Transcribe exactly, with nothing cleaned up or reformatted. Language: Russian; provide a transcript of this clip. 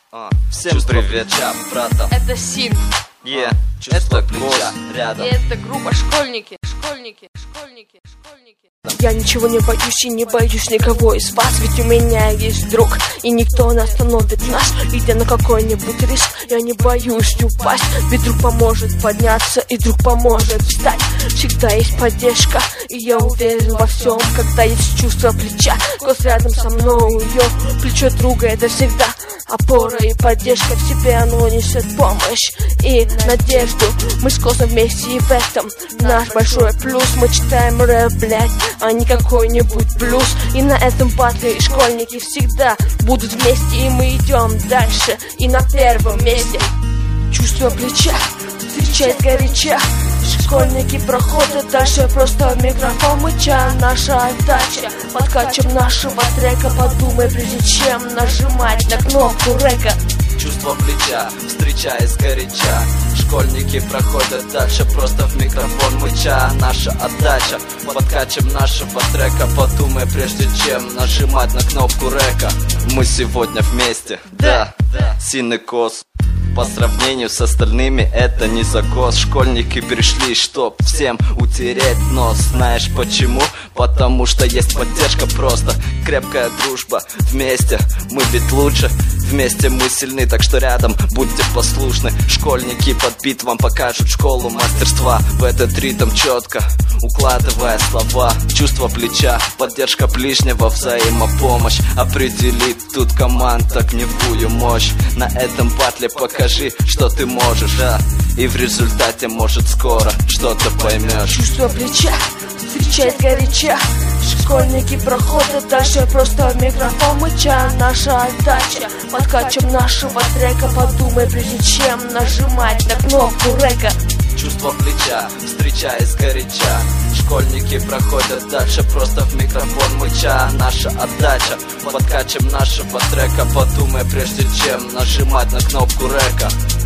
А, всем чувство привет, плеча, братан. Это Син. Yeah. А, это плеча рядом. И это группа школьники, школьники, школьники, школьники. Я ничего не боюсь и не боюсь никого из вас, ведь у меня есть друг, и никто не остановит нас, идя на какой-нибудь риск. Я не боюсь упасть, ведь друг поможет подняться, и друг поможет встать. Всегда есть поддержка, и я уверен во всем, когда есть чувство плеча. Голос рядом со мной, ее плечо друга — это всегда опора и поддержка. В себе оно несет помощь и надежду. Мы с Косом вместе, и в этом наш большой плюс. Мы читаем рэп, блять, а не какой-нибудь блюз. И на этом батле и школьники всегда будут вместе, и мы идем дальше, и на первом месте. Чувство плеча встречает горяча. Школьники проходят дальше, просто в микрофон мыча. Наша отдача подкачем нашего трека. Подумай, прежде чем нажимать на кнопку река. Чувство плеча встречаясь горяча. Школьники проходят дальше, просто в микрофон мыча. Наша отдача подкачем нашего трека. Подумай, прежде чем нажимать на кнопку река. Мы сегодня вместе, да, да. Син и Кос. По сравнению с остальными это не закос. Школьники пришли, чтоб всем утереть нос. Знаешь почему? Потому что есть поддержка, просто крепкая дружба. Вместе мы ведь лучше, вместе мы сильны, так что рядом будьте послушны. Школьники под бит вам покажут школу мастерства. В этот ритм четко укладывая слова. Чувство плеча, поддержка ближнего, взаимопомощь определит тут команда огневую мощь. На этом батле покажи, что ты можешь, да. И в результате, может, скоро что-то поймешь. Чувство плеча встречает горяча. Школьники проходят дальше, просто в микрофон мыча. Наша отдача подкачем нашего трека. Подумай, прежде чем нажимать на кнопку река. Чувство плеча встречаясь горяча. Школьники проходят дальше, просто в микрофон мыча. Наша отдача подкачем нашего трека. Подумай, прежде чем нажимать на кнопку река.